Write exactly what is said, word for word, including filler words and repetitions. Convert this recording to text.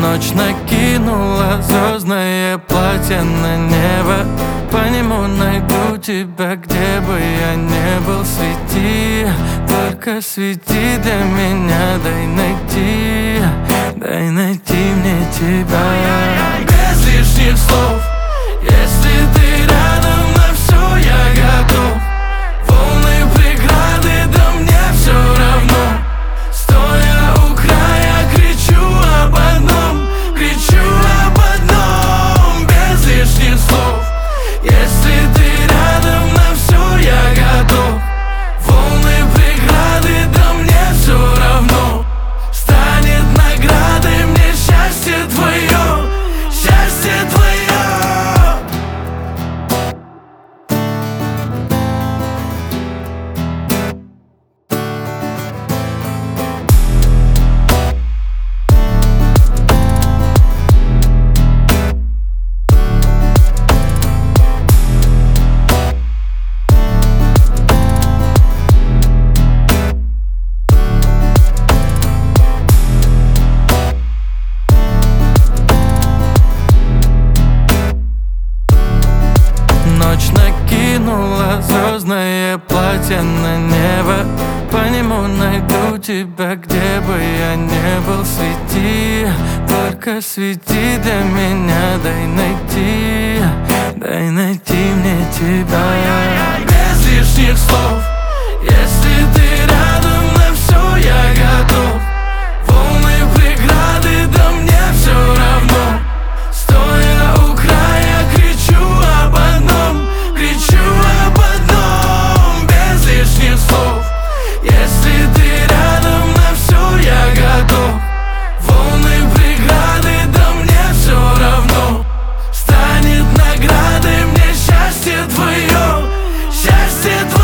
Ночь накинула звездное платье на небо. По нему найду тебя, где бы я не был. Свети, только свети для меня. Дай найти, дай найти мне тебя. Без лишних слов, если ты рядом, на все я готов. Волны, преграды, да мне все равно. Стоя у края, кричу об одном, кричу об одном. Без лишних слов, если ты рядом, на все я готов. Волны, преграды, да мне все равно. Станет наградой мне счастье твое, счастье твое. Ночь накинула звездное платье на небо. По нему найду тебя, где бы я не был. Свети, только свети для меня. Дай найти, дай найти мне тебя. Без лишних слов, если ты рядом, на все я готов. Волны, преграды, да мне все равно. Стоя у края, кричу об одном, кричу об одном. Без лишних слов, если ты рядом, на все я готов. Волны, преграды, да мне все равно. Станет наградой мне счастье твое, счастье твое.